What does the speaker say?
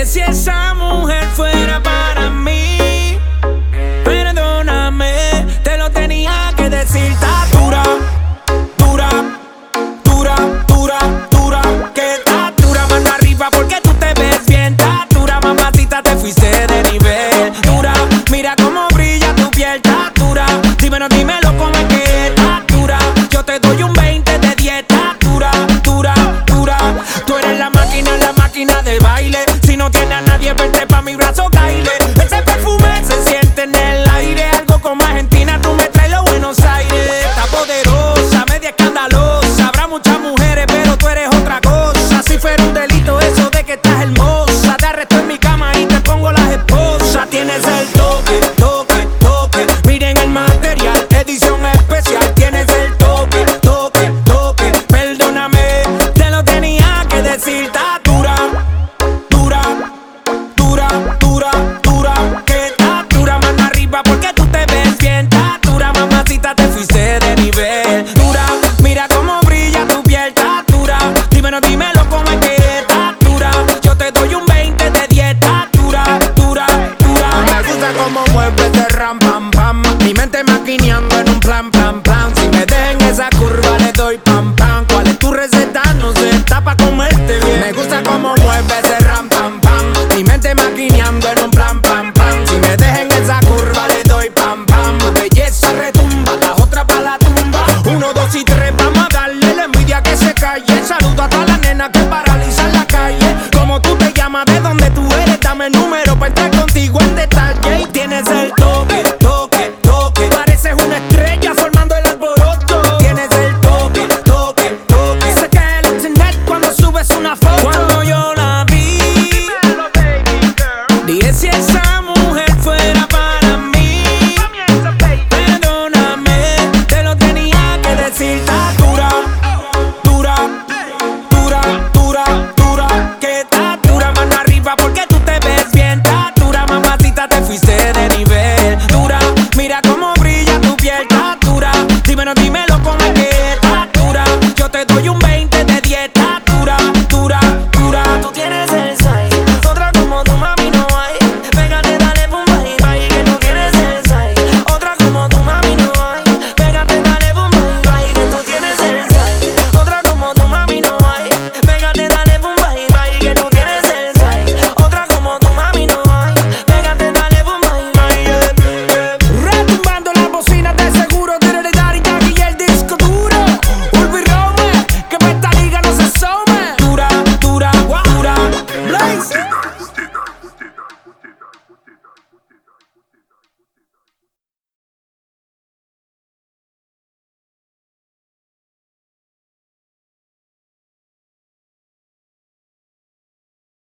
que si esa mujer fuera para mí, perdóname, te lo tenía que decir. Está dura, dura, dura, dura, dura, que está dura, mano arriba porque tú te ves bien. Está dura, mamacita, te fuiste de nivel. Dura, mira cómo brilla tu piel. Está dura, dímelo cómo es que está dura. Yo te doy un 20 de 10. Está dura, dura, dura. Tú eres la máquina de baile. Si no tienes a nadie, vente pa' mi brazo, caile. Ese perfume se siente en el aire. Algo como Argentina, tú me traes los Buenos Aires. Está poderosa, media escandalosa. Habrá muchas mujeres, pero tú eres otra cosa. Si fuera un delito eso de que estás hermosa, te arresto en mi cama y te pongo las esposas. Tienes el toque, toque, toque. Miren el material, edición especial. Tienes el toque, toque, toque. Perdóname, te lo tenía que decir. Está dura, dura, dura, dura, dura, que está dura, mano arriba porque tú te ves bien. Está dura, mamacita, te fuiste de nivel. Dura, mira cómo brilla tu piel. Está dura, dímelo cómo es que está dura. Yo te doy un 20 de 10. Está dura, dura, dura. Me gusta cómo mueves de ram, pam, pam. Mi mente maquineando en un plan, plan, plan. Si me dejan esa curva le doy pam, pam. ¿Cuál es tu receta? No sé, está pa' comerte bien. Me gusta cómo mueves de ram, pam, pam. Mi mente maquineando en un plan, pam, pam. Si me dejan esa curva le doy pam, pam. Tu belleza retumba, las otras pa' la tumba. 1, 2 y 3, vamos a darle la envidia que se calle. Saludo a toda